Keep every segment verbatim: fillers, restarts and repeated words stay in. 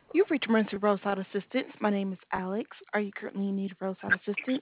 You've reached Emergency Roadside Assistance. My name is Alex. Are you currently in need of roadside assistance?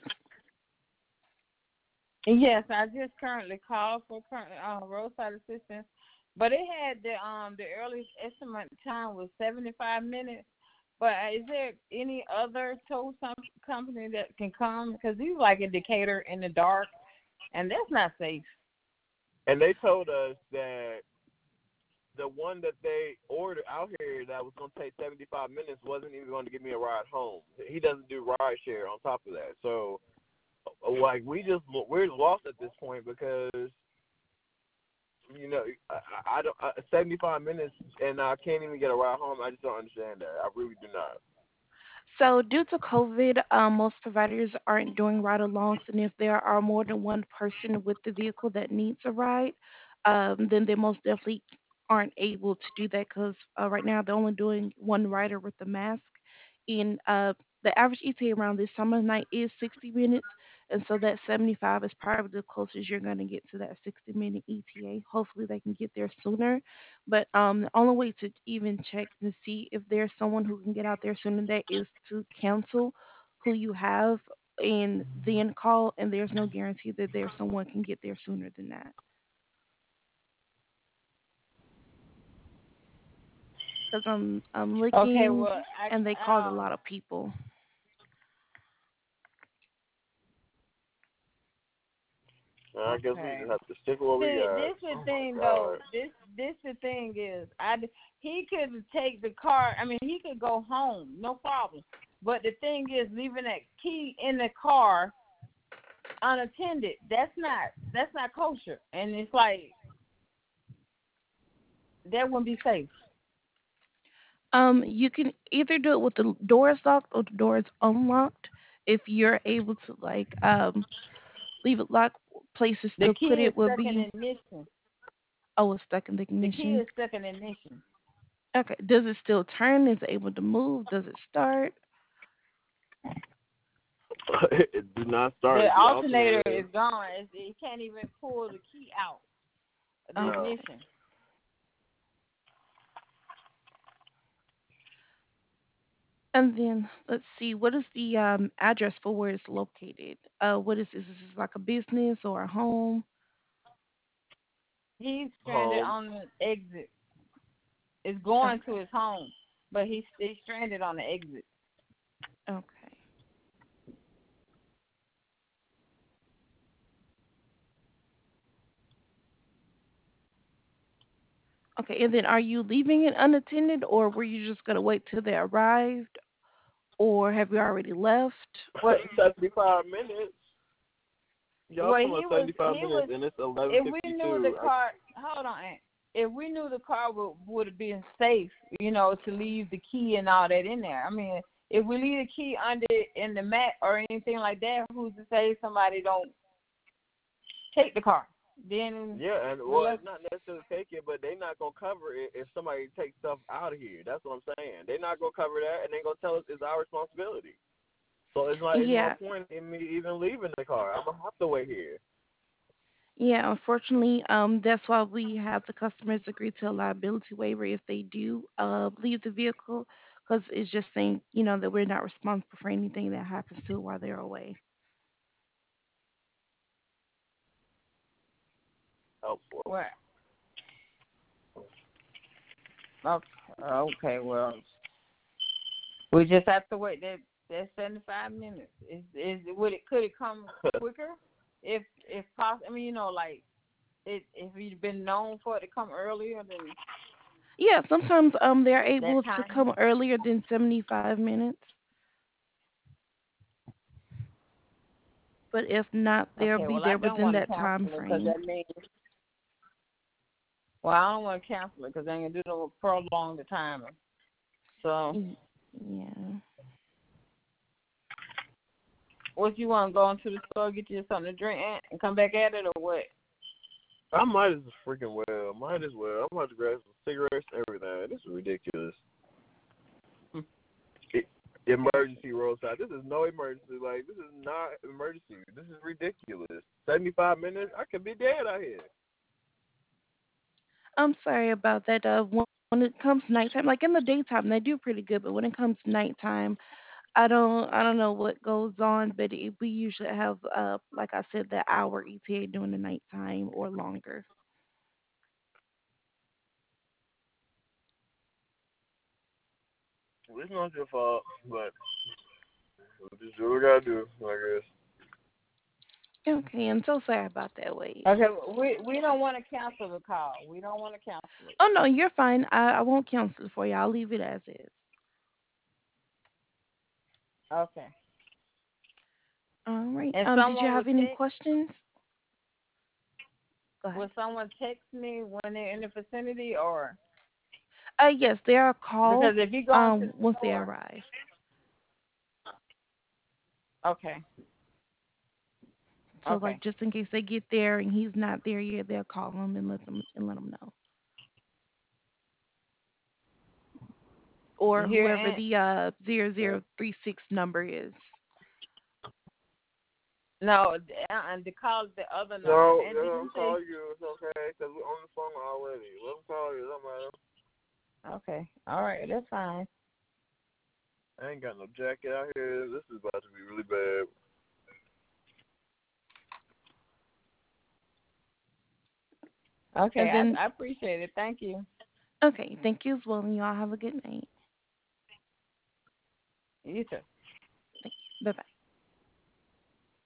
Yes, I just currently called for current uh, roadside assistance, but it had the um the earliest estimate time was seventy five minutes. But uh, is there any other tow some company that can come? Because he's like a Decatur in the dark, and that's not safe. And they told us that the one that they ordered out here that was going to take seventy-five minutes wasn't even going to give me a ride home. He doesn't do ride share on top of that. So, uh, like, we just, we're lost at this point because, you know, I, I don't, uh, seventy-five minutes and I can't even get a ride home. I just don't understand that. I really do not. So, due to COVID, um, most providers aren't doing ride alongs, and if there are more than one person with the vehicle that needs a ride, um, then they most definitely aren't able to do that because uh, right now they're only doing one rider with the mask. In uh, the average E T A around this summer night is sixty minutes, and so that seventy-five is probably the closest you're going to get to that sixty minute E T A. Hopefully, they can get there sooner. But um, the only way to even check to see if there's someone who can get out there sooner than that is to cancel who you have and then call. And there's no guarantee that there's someone can get there sooner than that because I'm I'm Okay, looking well, and they I called a um lot of people. I guess we okay. just have to stick with what we See, got. this the Oh, my thing though. God. This this the thing is, I he could take the car. I mean, he could go home, no problem. But the thing is, leaving that key in the car unattended. That's not that's not kosher. And it's like that wouldn't be safe. Um, you can either do it with the doors locked or the doors unlocked. If you're able to like um leave it locked, places The to put key is it will stuck in be ignition. oh, it's stuck in the The key ignition. is stuck in ignition. Okay. Does it still turn? Is it able to move? Does it start? It do not The start. The alternator alternator, is gone. It's, it can't even pull the key out. The Okay. no. ignition. And then let's see, what is the um, address for where it's located? Uh, what is this? Is this like a business or a home? He's stranded Home. on the exit. It's going to Okay. his home, but he's, he's stranded on the exit. Okay. Okay. And then are you leaving it unattended or were you just going to wait till they arrived or have you already left? What? seventy-five minutes. Y'all Well, talking he about was seventy-five he minutes was. and it's eleven If we knew the fifty-two. I, car, hold on. Aunt. If we knew the car would would have been safe, you know, to leave the key and all that in there. I mean, if we leave the key under in the mat or anything like that, who's to say somebody don't take the car? Then yeah, and well, well, let's it's not necessarily take it, but they're not gonna cover it if somebody takes stuff out of here. That's what I'm saying. They're not gonna cover that, and they're gonna tell us it's our responsibility. So it's like it's no Yeah. point in me even leaving the car. I'm gonna have to wait here. Yeah, unfortunately, um, that's why we have the customers agree to a liability waiver if they do uh, leave the vehicle, because it's just saying, you know, that we're not responsible for anything that happens to it while they're away. Helpful. well, okay, okay, well, we just have to wait that that seventy five minutes. Is is would it could it come quicker if if possible? I mean, you know, like it if you've been known for it to come earlier than Yeah, sometimes um they're that able to time. come earlier than seventy-five minutes, but if not, they'll Okay, be well, I there don't within want to that time cancel it because frame. that means well, I don't want to cancel it because they ain't gonna do no prolong the timing. So, Y- Yeah. what you want to go into the store, get you something to drink, Aunt, and come back at it, or what? I might as freaking well. Might as well. I'm about to grab some cigarettes and everything. This is ridiculous. It, emergency roadside. This is no emergency. Like, this is not emergency. This is ridiculous. seventy-five minutes? I could be dead out here. I'm sorry about that. Uh, When it comes nighttime, like in the daytime, they do pretty good, but when it comes nighttime, I don't I don't know what goes on, but it, we usually have uh like I said, the hour E T A during the nighttime or longer. Well, it's not your fault, but we just do what we gotta do, I guess. Okay, I'm so sorry about that, Wade. Okay, we we don't want to cancel the call. We don't want to cancel it. Oh no, you're fine. I, I won't cancel it for you. I'll leave it as is. Okay. All right. And Um, did you someone have would any text. questions? Go ahead. Will someone text me when they're in the vicinity, or Uh, yes, they are called because if you go into um the once they store, arrive. okay, So okay, like just in case they get there and he's not there yet, they'll call him and let them and let them know. Or here whoever and the uh zero zero three six number is. no, uh, and to call the other number. No, And let did them you say? call you. It's okay, because we're on the phone already. Let them call you. It don't matter. Okay, all right, that's fine. I ain't got no jacket out here. This is about to be really bad. Okay, And I, then I appreciate it. Thank you. okay, thank you as well, and y'all have a good night. You too. Thank you. Bye bye.